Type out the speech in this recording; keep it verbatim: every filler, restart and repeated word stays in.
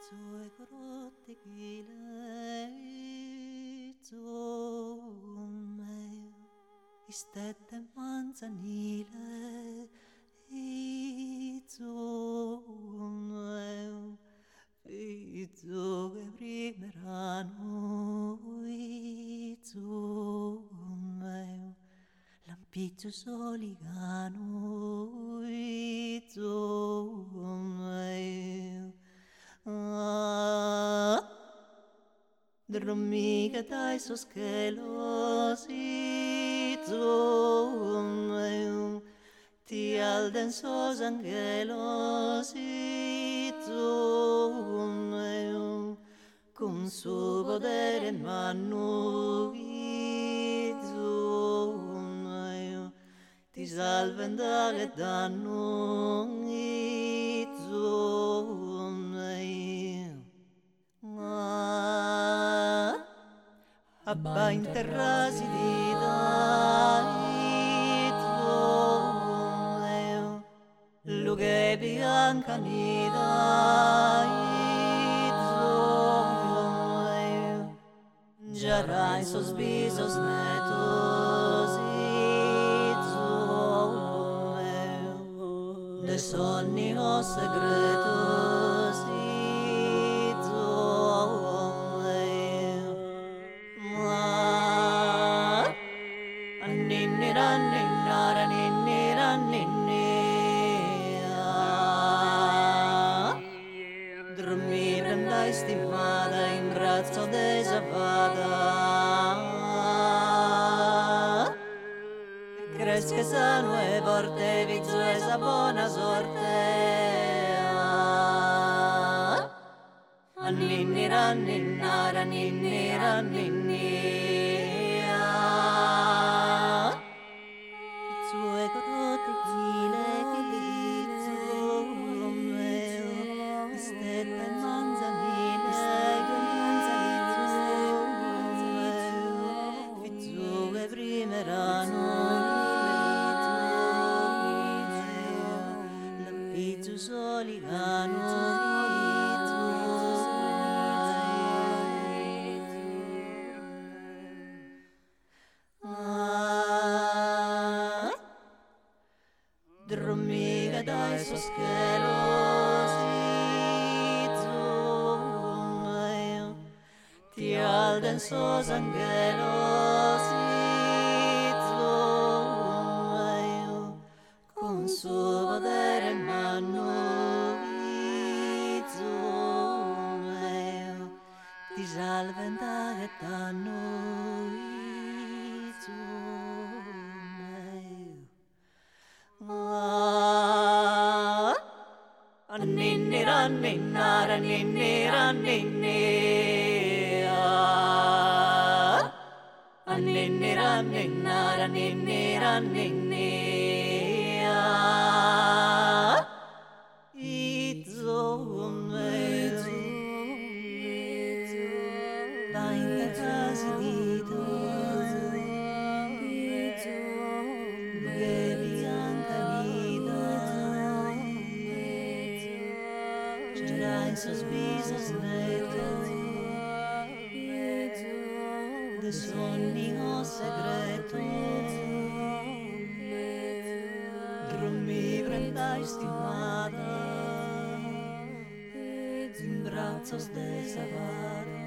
sue grotte chile meu istette manzanile meu fizu che primerano meu lampiccio soligano meu ah, dormiga dai soskelos meu ti alden sos angelos meu con su potere in mano meu ti salven dalle danno meu ah, abba interrasi di dai meu lughe bianca nida meu giarai sos visos netos meu de sonni o secretos dormire andai stimata in braccio desavada cresce sano e forte vizzo e sa buona sorte anninnira anninnara anninnira anninnira sue grotte chile istette manzanile fizu che primerano lampiccio soligano ah, dormiga dai soskelos meu ti alden sos angelos meu con suo potere in mano meu ti salven dalle danno ah, anninnira anninnara anninnira anninnira anninnira anninnara anninnira anninnira izzo meu da interrasi di sos visos netos de sonni o secretos dormi prendai stimata in brazos de savada